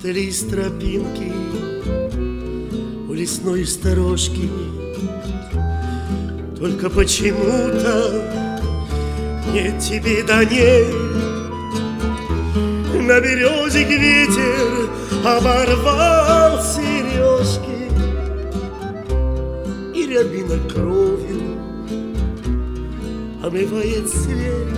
Расстались тропинки у лесной сторожки. Только почему-то нет тебе да нет. На березик ветер оборвал сережки, и рябина кровью омывает свет.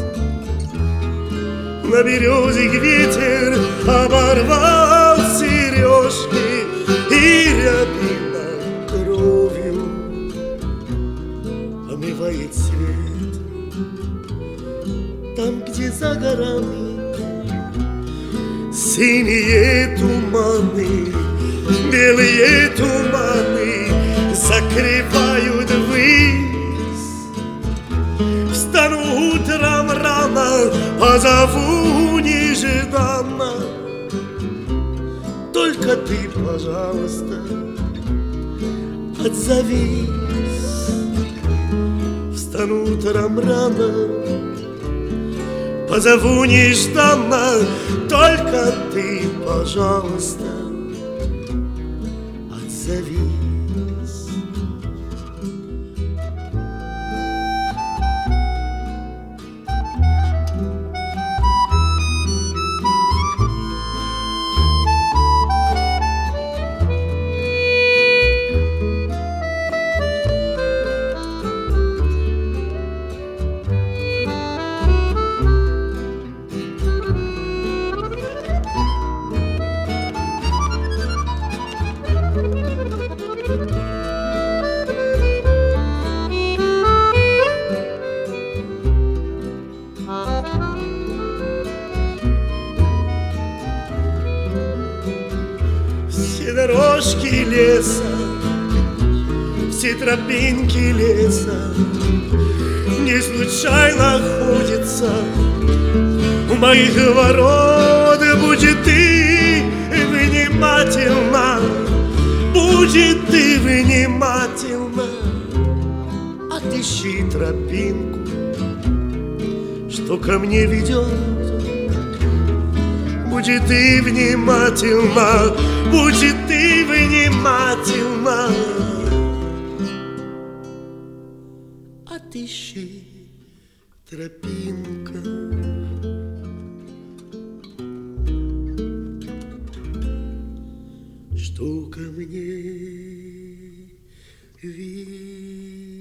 На березик ветер оборвал сережки, и рябина кровью омывает свет. Там, где за горами синие туманы, белые туманы закрывают высь. Встану утром рано, позову нежданно. Только ты, пожалуйста, отзовись. Встану утром рано, позову нежданно. Только ты, пожалуйста, отзовись. Все дорожки леса, все тропинки леса не случайно ходятся у моих ворот. Будь ты внимательна, будь ты внимательна, отыщи тропинку, что ко мне ведет. Будь ты внимательна, будь ты внимательна, отыщи тропинка, что ко мне ведет.